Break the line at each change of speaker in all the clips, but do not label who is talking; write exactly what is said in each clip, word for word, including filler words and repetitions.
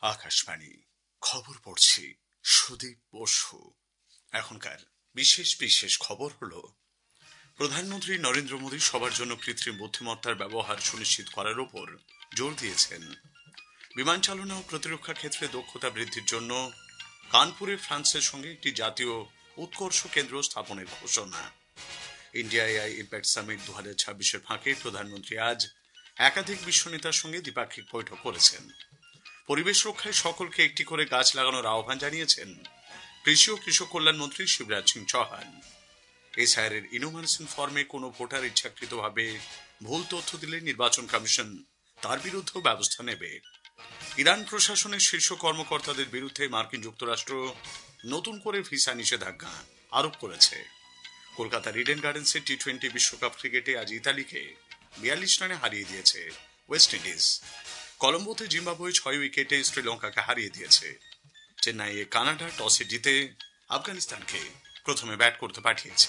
আকাশবাণী খবর পড়ছি সুদীপ বসু। এখনকার বিশেষ বিশেষ খবর হলো, প্রধানমন্ত্রী নরেন্দ্র মোদী সবার জন্য কৃত্রিম বুদ্ধিমত্তার ব্যবহার সুনিশ্চিত করার উপর জোর দিয়েছেন। বিমান চালনা ও প্রতিরক্ষা ক্ষেত্রে দক্ষতা বৃদ্ধির জন্য কানপুরে ফ্রান্সের সঙ্গে একটি জাতীয় উৎকর্ষ কেন্দ্র স্থাপনের ঘোষণা। ইন্ডিয়া এআই ইম্প্যাক্ট সামিট দু হাজার ছাব্বিশের ফাঁকে প্রধানমন্ত্রী আজ একাধিক বিশ্ব নেতার সঙ্গে দ্বিপাক্ষিক বৈঠক করেছেন। পরিবেশ রক্ষায় সকলকে একটি করে গাছ লাগানোর আহ্বান জানিয়েছেন কৃষি ও কৃষক কল্যাণ মন্ত্রী শিবরাজ সিং চৌহান। এসআইআরের ইনোমিনেশন ফর্মে কোনো ভোটার ইচ্ছাকৃতভাবে ভুল তথ্য দিলে নির্বাচন কমিশন তার বিরুদ্ধেও ব্যবস্থা নেবে। ইরান প্রশাসনের শীর্ষ কর্মকর্তাদের বিরুদ্ধে মার্কিন যুক্তরাষ্ট্র নতুন করে ভিসা নিষেধাজ্ঞা আরোপ করেছে। কলকাতার ইডেন গার্ডেন্সের টি টোয়েন্টি বিশ্বকাপ ক্রিকেটে আজ ইতালিকে বিয়াল্লিশ রানে হারিয়ে দিয়েছে ওয়েস্ট ইন্ডিজ। কলম্বোতে জিম্বাবুয়ে ছয় উইকেটে শ্রীলঙ্কাকে হারিয়ে দিয়েছে। চেন্নাইয়ে কানাডা টসে জিতে আফগানিস্তানকে প্রথমে ব্যাট করতে পাঠিয়েছে।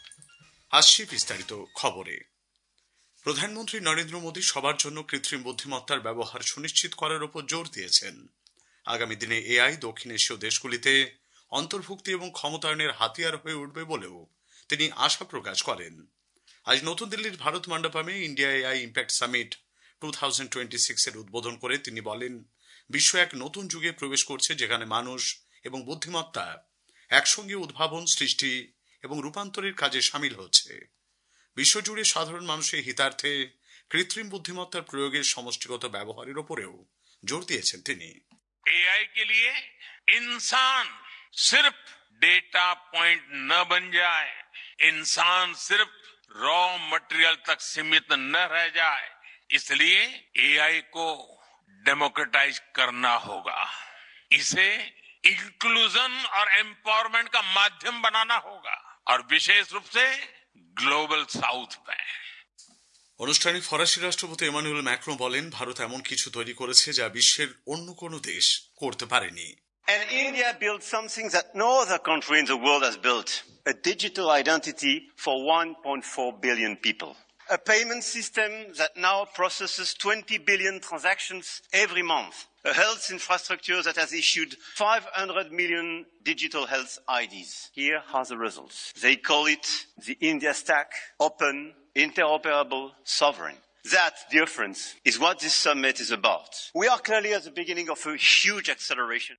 আসছি বিস্তারিত খবরে। প্রধানমন্ত্রী নরেন্দ্র মোদী সবার জন্য কৃত্রিম বুদ্ধিমত্তার ব্যবহার সুনিশ্চিত করার উপর জোর দিয়েছেন। আগামী দিনে এআই দক্ষিণ এশীয় দেশগুলিতে অন্তর্ভুক্তি এবং ক্ষমতায়নের হাতিয়ার হয়ে উঠবে বলেও তিনি আশা প্রকাশ করেন। আজ নতুন দিল্লির ভারত মণ্ডপমে India AI impact summit two thousand twenty six এর উদ্বোধন করে তিনি বলেন, বিশ্ব এক নতুন যুগে প্রবেশ করছে যেখানে মানুষ এবং বুদ্ধিমত্তা একসঙ্গে উদ্ভাবন, সৃষ্টি এবং রূপান্তরের কাজে সামিল হচ্ছে। বিশ্বজুড়ে সাধারণ মানুষের হিতার্থে কৃত্রিম বুদ্ধিমত্তার প্রয়োগের সমষ্টিগত ব্যবহারের উপরেও জোর দিয়েছেন তিনি।
एआई के लिए इंसान सिर्फ डेटा पॉइंट न बन जाए, इंसान सिर्फ रॉ मटेरियल तक सीमित न रह जाए, इसलिए एआई को डेमोक्रेटाइज करना होगा। इसे इंक्लूजन और एम्पावरमेंट का माध्यम बनाना होगा, और विशेष रूप से ग्लोबल साउथ में।
অনুষ্ঠানে ফরাসি রাষ্ট্রপতি এমানুয়েল ম্যাক্রন বলেন, ভারত এমন কিছু তৈরি করেছে যা বিশ্বের অন্য কোনো দেশ করতে পারেনি।
And India built something that no other country in the world has built, a digital identity for one point four billion people. A payment system that now processes twenty billion transactions every month. A health infrastructure that has issued five hundred million digital health I Ds. Here are the results. They call it the India Stack, open, interoperable, sovereign. That, dear friends, is what this summit is about. We are clearly at the beginning of a huge acceleration.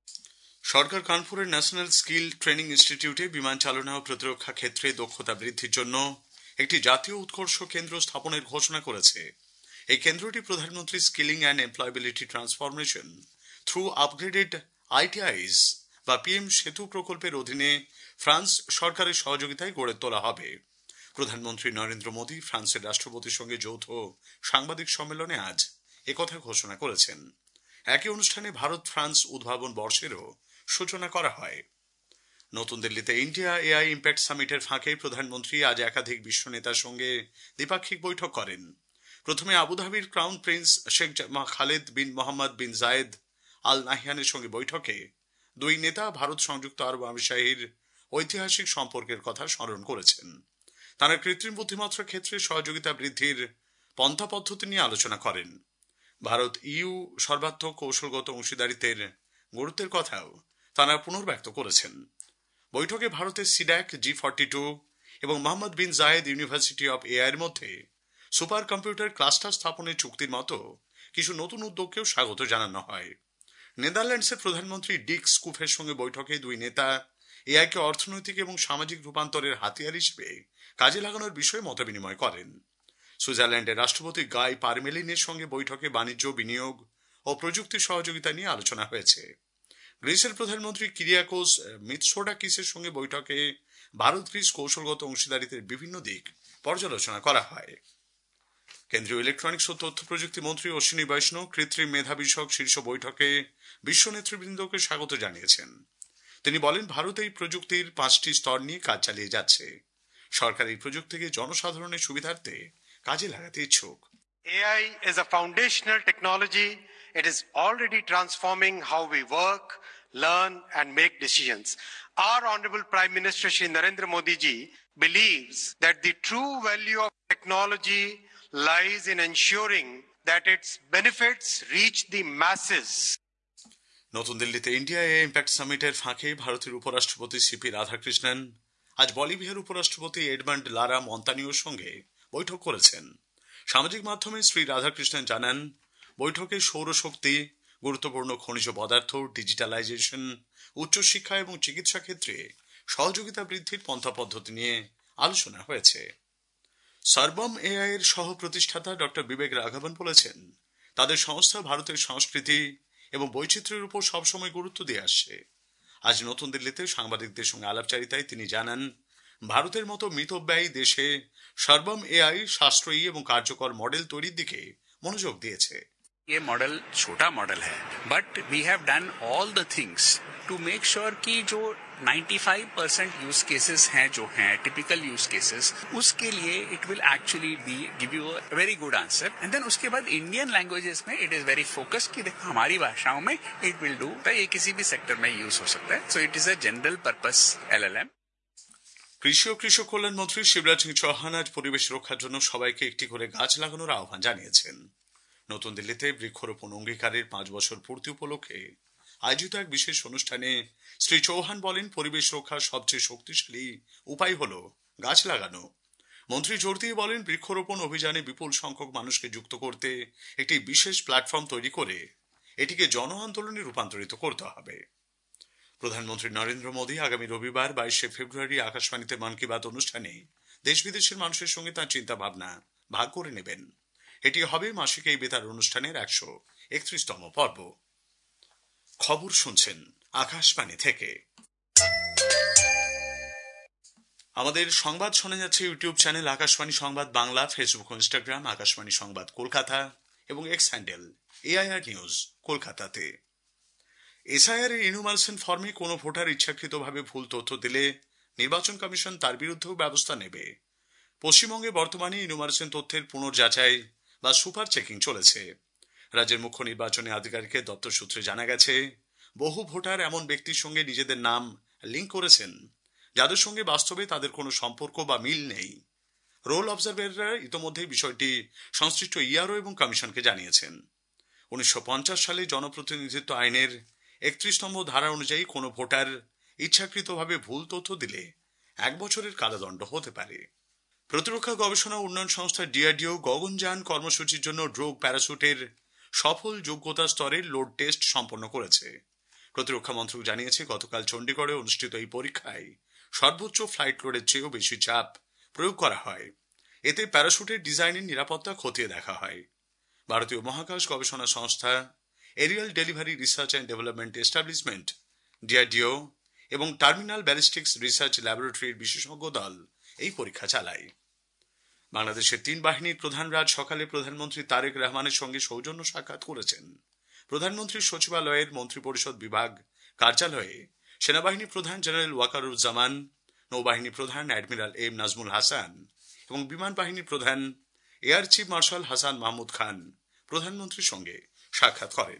সরকার কানপুরের national skill training ইনস্টিটিউটে বিমান চালনা ও প্রতিরক্ষা ক্ষেত্রে দক্ষতা বৃদ্ধির জন্য একটি জাতীয় উৎকর্ষ কেন্দ্র স্থাপনের ঘোষণা করেছে। এই কেন্দ্রটি প্রধানমন্ত্রী skilling and employability transformation through upgraded ITIs বা পিএম সেতু প্রকল্পের অধীনে ফ্রান্স সরকারের সহযোগিতায় গড়ে তোলা হবে। প্রধানমন্ত্রী নরেন্দ্র মোদী ফ্রান্সের রাষ্ট্রপতির সঙ্গে যৌথ সাংবাদিক সম্মেলনে আজ একথা ঘোষণা করেছেন। একই অনুষ্ঠানে ভারত ফ্রান্স উদ্ভাবন বর্ষেরও সূচনা করা হয়। নতুন দিল্লিতে ইন্ডিয়া এআই ইম্প্যাক্ট সামিটের ফাঁকে প্রধানমন্ত্রী আজ একাধিক বিশ্ব নেতার সঙ্গে দ্বিপাক্ষিক বৈঠক করেন। প্রথমে আবুধাবির crown prince Sheikh Khaled bin Mohamed bin Zayed Al নাহিয়ানের সঙ্গে বৈঠকে দুই নেতা ভারত সংযুক্ত আরব আমিরশাহীর ঐতিহাসিক সম্পর্কের কথা স্মরণ করেছেন। তারা কৃত্রিম বুদ্ধিমত্তার ক্ষেত্রে সহযোগিতা বৃদ্ধির পন্থা পদ্ধতি নিয়ে আলোচনা করেন। ভারত ইউ সর্বাত্মক কৌশলগত অংশীদারিত্বের গুরুত্বের কথাও তারা পুনর্ব্যক্ত করেছেন। বৈঠকে ভারতের সিড্যাক, জি ফর্টি টু এবং Mohamed bin Zayed university of AI এর মধ্যে সুপার কম্পিউটার ক্লাস্টার স্থাপনের চুক্তির মতো কিছু নতুন উদ্যোগকেও স্বাগত জানানো হয়। নেদারল্যান্ডসের প্রধানমন্ত্রী ডিক স্কুফের সঙ্গে বৈঠকে দুই নেতা এআইকে অর্থনৈতিক এবং সামাজিক রূপান্তরের হাতিয়ার হিসেবে কাজে লাগানোর বিষয়ে মতবিনিময় করেন। সুইজারল্যান্ডের রাষ্ট্রপতি গাই পারমেলিনের সঙ্গে বৈঠকে বাণিজ্য, বিনিয়োগ ও প্রযুক্তি সহযোগিতা নিয়ে আলোচনা হয়েছে। গ্রিসের প্রধানমন্ত্রী কিরিয়াকোস মিৎসোটাকিসের সঙ্গে বৈঠকে ভারত গ্রিস কৌশলগত অংশীদারিত্বের বিভিন্ন দিক পর্যালোচনা করা হয়। কেন্দ্রীয় ইলেকট্রনিক্স ও তথ্য প্রযুক্তি মন্ত্রী অশ্বিনী বৈষ্ণব কৃত্রিম মেধা বিষয়ক শীর্ষ বৈঠকে বিশ্ব নেতৃবৃন্দকে স্বাগত জানিয়েছেন। তিনি বলেন, ভারত এই প্রযুক্তির পাঁচটি স্তর নিয়ে কাজ চালিয়ে যাচ্ছে। সরকার এই প্রযুক্তিকে জনসাধারণের সুবিধার্থে কাজে লাগাতে ইচ্ছুক।
A I is a foundational technology. It is already transforming how we work, learn and make decisions. Our Honorable Prime Minister Shri Narendra Modi ji believes that the true value of technology lies in ensuring that its benefits reach the masses.
নতুন দিল্লিতে India এ impact সামিটের ফাঁকে ভারতের উপরাষ্ট্রপতি CP Radhakrishnan আজ বলিভিয়ার উপরাষ্ট্রপতি Edmund লারা মন্তানিওর সঙ্গে বৈঠক করেছেন। সামাজিক মাধ্যমে শ্রী রাধাকৃষ্ণন জানান, বৈঠকে সৌরশক্তি, গুরুত্বপূর্ণ খনিজ পদার্থ, ডিজিটালাইজেশন, উচ্চশিক্ষা এবং চিকিৎসা ক্ষেত্রে সহযোগিতা বৃদ্ধির পন্থা পদ্ধতি নিয়ে আলোচনা হয়েছে। সর্বম এআই এর সহ প্রতিষ্ঠাতা ডক্টর বিবেক রাঘবন বলেছেন, তাদের সংস্থা ভারতের সংস্কৃতি এবং বৈচিত্র্যের উপর সবসময় গুরুত্ব দিয়ে আসছে। আজ নতুন দিল্লিতে সাংবাদিকদের সঙ্গে আলাপচারিতায় তিনি জানান, ভারতের মতো মিতব্যয়ী দেশে সর্বম এআই সাশ্রয়ী এবং কার্যকর মডেল তৈরির দিকে মনোযোগ দিয়েছে।
ये मॉडल छोटा मॉडल है, but we have done all the things to make sure कि जो ninety-five percent यूज केसेस हैं जो हैं टिपिकल यूज केसेस, उसके लिए it will actually be give you a very good answer. And then उसके बाद इंडियन लैंग्वेजेस में इट इज वेरी फोकस कि देखो हमारी भाषाओं में इट विल डू, ये किसी भी सेक्टर में यूज हो सकता है। So it is a general purpose LLM.
কৃষি ও কৃষক কল্যাণ মন্ত্রী শিবরাজ সিং চৌহান আজ পরিবেশ রক্ষার জন্য সবাইকে একটি করে গাছ লাগানোর আহ্বান জানিয়েছেন। নতুন দিল্লিতে বৃক্ষরোপণ অঙ্গীকারের পাঁচ বছর পূর্তি উপলক্ষে আয়োজিত এক বিশেষ অনুষ্ঠানে শ্রী চৌহান বলেন, পরিবেশ রক্ষার সবচেয়ে শক্তিশালী উপায় হল গাছ লাগানো। মন্ত্রী জোর দিয়ে বলেন, বৃক্ষরোপণ অভিযানে বিপুল সংখ্যক মানুষকে যুক্ত করতে একটি বিশেষ প্ল্যাটফর্ম তৈরি করে এটিকে জন আন্দোলনে রূপান্তরিত করতে হবে। প্রধানমন্ত্রী নরেন্দ্র মোদী আগামী রবিবার বাইশে ফেব্রুয়ারি আকাশবাণীতে মন কি বাত অনুষ্ঠানে দেশ বিদেশের মানুষের সঙ্গে তাঁর চিন্তা ভাবনা ভাগ করে নেবেন। এটি হবে মাসিক এই বেতার অনুষ্ঠানের একশো একত্রিশতম পর্ব। খবর শুনছেন আকাশবাণী থেকে। আমাদের সংবাদ শোনা যাচ্ছে YouTube channel Akashvani Sangbad Bangla, Facebook ও ইনস্টাগ্রাম আকাশবাণী সংবাদ কলকাতা এবং এক্স হ্যান্ডেল এআইআর নিউজ কলকাতাতে। এসআইআর এর ইনুমারেশন ফর্মে কোনো ভোটার ইচ্ছাকৃতভাবে ভুল তথ্য দিলে নির্বাচন কমিশন তার বিরুদ্ধেও ব্যবস্থা নেবে। পশ্চিমবঙ্গে বর্তমানে ইনুমারেশন তথ্যের পুনর্যাচাই বা সুপার চেকিং চলেছে। রাজ্যের মুখ্য নির্বাচনী আধিকারিকের দপ্তর সূত্রে জানা গেছে, বহু ভোটার এমন ব্যক্তির সঙ্গে নিজেদের নাম লিঙ্ক করেছেন যাদের সঙ্গে বাস্তবে তাদের কোনো সম্পর্ক বা মিল নেই। রোল অবজারভাররা ইতোমধ্যেই বিষয়টি সংশ্লিষ্ট ইআরও এবং কমিশনকে জানিয়েছেন। উনিশশো পঞ্চাশ সালে জনপ্রতিনিধিত্ব আইনের একত্রিশ নম্বর ধারা অনুযায়ী কোনো ভোটার ইচ্ছাকৃতভাবে ভুল তথ্য দিলে এক বছরের কারাদণ্ড হতে পারে। প্রতিরক্ষা গবেষণা উন্নয়ন সংস্থা ডিআরডিও গগনযান কর্মসূচির জন্য ড্রোগ প্যারাশুটের সফল যোগ্যতা স্তরের লোড টেস্ট সম্পন্ন করেছে। প্রতিরক্ষা মন্ত্রক জানিয়েছে, গতকাল চণ্ডীগড়ে অনুষ্ঠিত এই পরীক্ষায় সর্বোচ্চ ফ্লাইট লোডের চেয়েও বেশি চাপ প্রয়োগ করা হয়। এতে প্যারাশুটের ডিজাইনের নিরাপত্তা খতিয়ে দেখা হয়। ভারতীয় মহাকাশ গবেষণা সংস্থা, aerial delivery research and development establishment DRDO এবং টার্মিনাল ব্যালিস্টিক্স রিসার্চ ল্যাবরেটরির বিশেষজ্ঞ দল এই পরীক্ষা চালায়। বাংলাদেশের তিন বাহিনীর প্রধানরা সকালে প্রধানমন্ত্রী তারেক রহমানের সঙ্গে সৌজন্য সাক্ষাৎ করেছেন। প্রধানমন্ত্রীর সচিবালয়ের মন্ত্রিপরিষদ বিভাগ কার্যালয়ে সেনাবাহিনী প্রধান জেনারেল ওয়াকারুজ্জামান, নৌবাহিনী প্রধান অ্যাডমিরাল এম নাজমুল হাসান এবং বিমান বাহিনী প্রধান air chief marshal Hasan Mahmud Khan প্রধানমন্ত্রীর সঙ্গে সাক্ষাৎ করেন।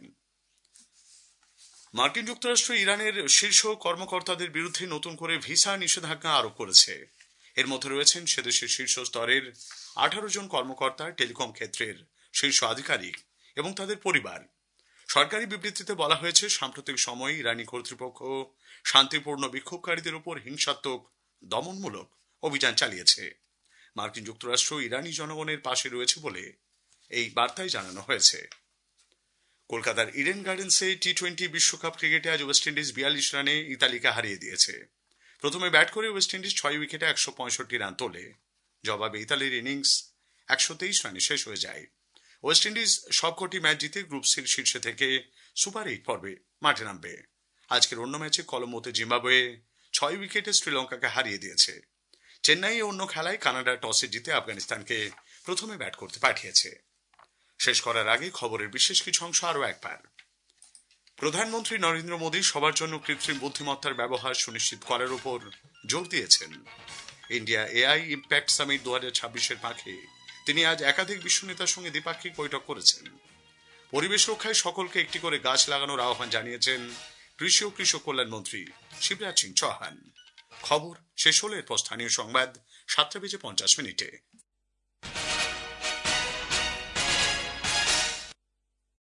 মার্কিন যুক্তরাষ্ট্র ইরানের শীর্ষ কর্মকর্তাদের বিরুদ্ধে নতুন করে ভিসা নিষেধাজ্ঞা আরোপ করেছে। এর মধ্যে রয়েছেন সেদেশের শীর্ষ স্তরের আঠারো জন কর্মকর্তা, টেলিকম ক্ষেত্রের শীর্ষ আধিকারিক এবং তাদের পরিবার। সরকারি বিবৃতিতে বলা হয়েছে, সাম্প্রতিক সময়ে ইরানি কর্তৃপক্ষ শান্তিপূর্ণ বিক্ষোভকারীদের উপর হিংসাত্মক দমনমূলক অভিযান চালিয়েছে। মার্কিন যুক্তরাষ্ট্র ইরানি জনগণের পাশে রয়েছে বলে এই বার্তায় জানানো হয়েছে। কলকাতার ইডেন গার্ডেন্সে টি টোয়েন্টি বিশ্বকাপ ক্রিকেটে আজ ওয়েস্ট ইন্ডিজ বিয়াল্লিশ রানে ইতালিকে হারিয়ে দিয়েছে। প্রথমে ব্যাট করে ওয়েস্ট ইন্ডিজ ছয় উইকেটে একশো পঁয়ষট্টি রান তোলে। জবাবে ইতালির ইনিংস একশো তেইশ রানে শেষ হয়ে যায়। ওয়েস্ট ইন্ডিজ সবকটি ম্যাচ জিতে গ্রুপ সির শীর্ষে থেকে সুপার এইট পর্বে মাঠে নামবে। আজকের অন্য ম্যাচে কলম্বোতে জিম্বাবুয়ে ছয় উইকেটে শ্রীলঙ্কাকে হারিয়ে দিয়েছে। চেন্নাইয়ে অন্য খেলায় কানাডা টসে জিতে আফগানিস্তানকে প্রথমে ব্যাট করতে পাঠিয়েছে। শেষ করার আগে খবরের বিশেষ কিছু অংশ আরও একবার। প্রধানমন্ত্রী নরেন্দ্র মোদী সবার জন্য কৃত্রিম বুদ্ধিমত্তার ব্যবহার সুনিশ্চিত করার উপর জোর দিয়েছেন। ইন্ডিয়া এআই ইম্প্যাক্ট সামিট দু হাজার ছাব্বিশের পাখে তিনি আজ একাধিক বিশ্ব নেতার সঙ্গে দ্বিপাক্ষিক বৈঠক করেছেন। পরিবেশ রক্ষায় সকলকে একটি করে গাছ লাগানোর আহ্বান জানিয়েছেন কৃষি ও কৃষক কল্যাণ মন্ত্রী শিবরাজ সিং চৌহান। খবর শেষ হলে এরপর স্থানীয় সংবাদ সাতটা বেজে পঞ্চাশ মিনিটে।